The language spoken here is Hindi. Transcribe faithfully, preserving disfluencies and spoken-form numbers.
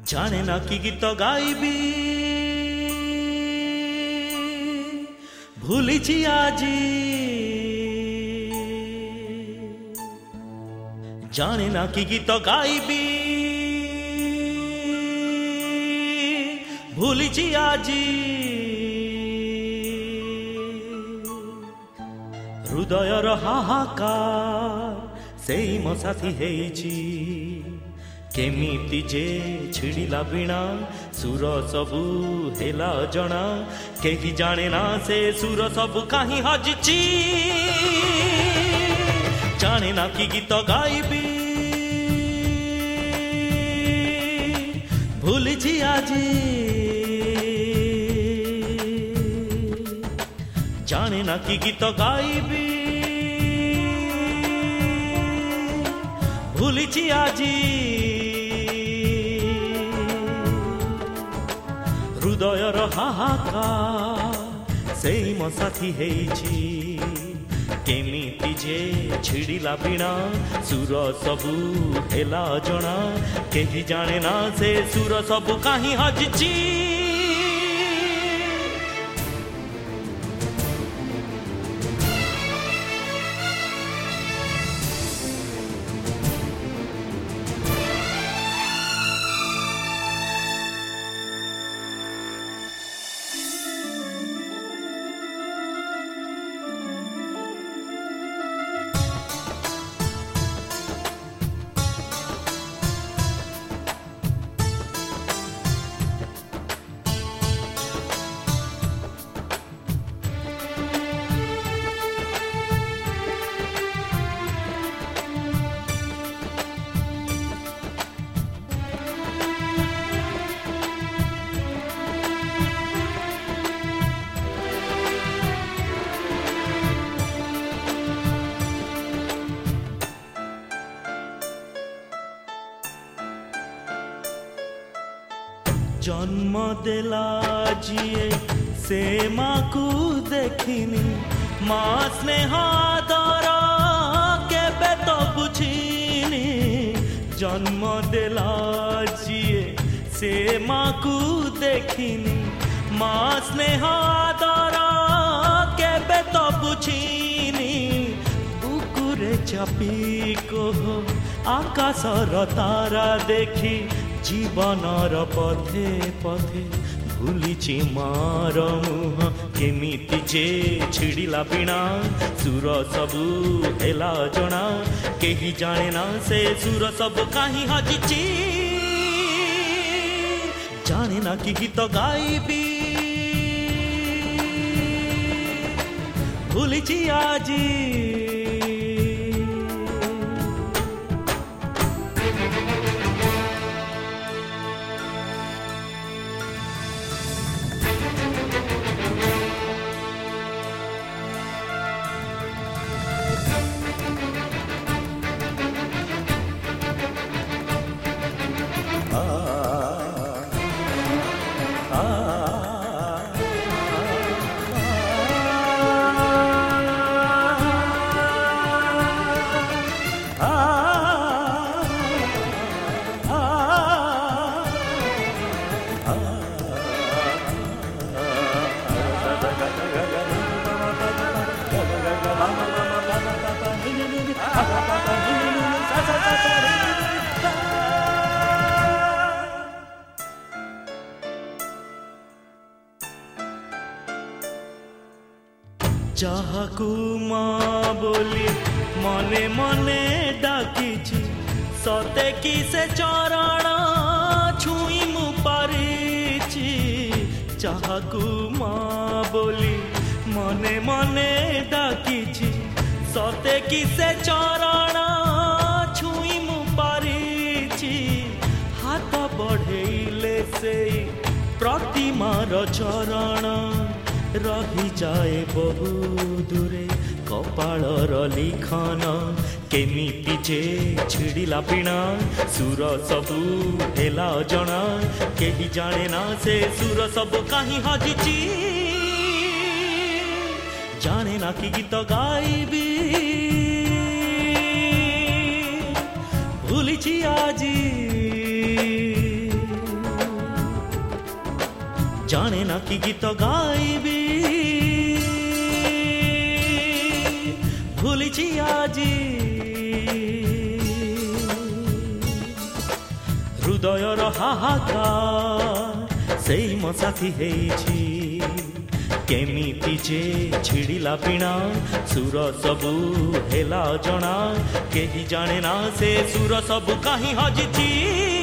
जाने ना कि गीत गाइबी भूलिछि आजी जाने ना कि गीत गाइबी भूलिछि आजी हृदयर हाहाकार सेई मो साथी हेइछि केमिति जे छिड़िला बिना सुर सबु हेला जना केही जाने ना से सुर सबु काहीं हजिछि जाने ना कि गीत गाइबी भूलिछि आजी जाने ना कि गीत गाइबी भूलिछि आजी हृदयर हाहाकार सेई मो साथी हेइछि केमिति जे छिड़िला बिना सुर सबु हेला जना केही जाने ना से सुर सबु काहीं हजिछि जन्म देला जिए से माँ को देखिनी माँ स्नेह दर केबे तो बुझिनी जन्म देला जिए से माँ को देखिनी माँ स्नेह दर केबे तो बुझिनी बुकुरे चापी कह आकाशर तारा देखी जीवनर पथे पथे भूलिछि मार मुह केमिति जे छिड़िला बिना सुर सबु हेला जना केही जाने ना से सुर सबु काहीं हजिछि जाने ना कि गीत गाइबी भूलिछि आजी जहाकू माँ बोली मने मने डाकिछि सते कि से चरण छुई मु पारिछि जहाकू माँ बोली मने मने डाकिछि सते कि से चरण छुई मु पारिछि हाथ बढ़ेले से प्रतिमार चरण रही जाए बहु दूरे कपाळर लिखन केमिति जे छिड़िला बिना सुर सबु हेला जना केही जाने ना से सुर सबु काहीं हजिछि जाने ना कि गीत गाइबी भूलिछि आजी କି ଗୀତ ଗାଇବି ଭୁଲିଛି ଆଜି ହୃଦୟର ହାହାକାର ସେଇ ମୋ ସାଥୀ ହେଇଛି କେମିତି ଯେ ଛିଡ଼ିଲା ବିଣା ସୁର ସବୁ ହେଲା ଜଣା କେହି ଜାଣେ ନା ସେ ସୁର ସବୁ କାହିଁ ହଜିଛି।